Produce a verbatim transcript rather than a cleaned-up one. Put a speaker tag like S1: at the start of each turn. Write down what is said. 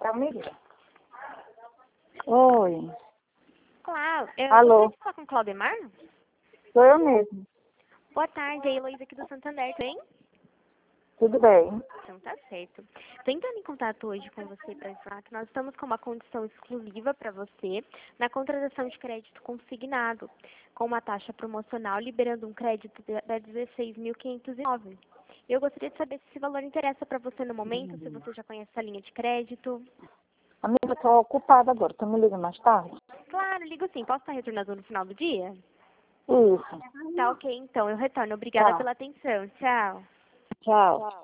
S1: Amiga. Oi.
S2: Olá, eu
S1: Alô?
S2: gostaria de falar com o Claudemar?
S1: Sou eu mesmo.
S2: Boa tarde, é a Heloísa aqui do Santander, tudo bem?
S1: Tudo bem?
S2: Então tá certo. Tô entrando em contato hoje com você para informar que nós estamos com uma condição exclusiva para você na contratação de crédito consignado, com uma taxa promocional liberando um crédito de de dezesseis mil quinhentos e nove. Eu gostaria de saber se esse valor interessa para você no momento, se você já conhece a linha de crédito.
S1: Amiga, eu tô ocupada agora. Tu me liga mais tarde?
S2: Claro, ligo sim. Posso estar retornando no final do dia?
S1: Isso.
S2: Tá ok, então. Eu retorno. Obrigada
S1: Tá.
S2: pela atenção. Tchau.
S1: Tchau.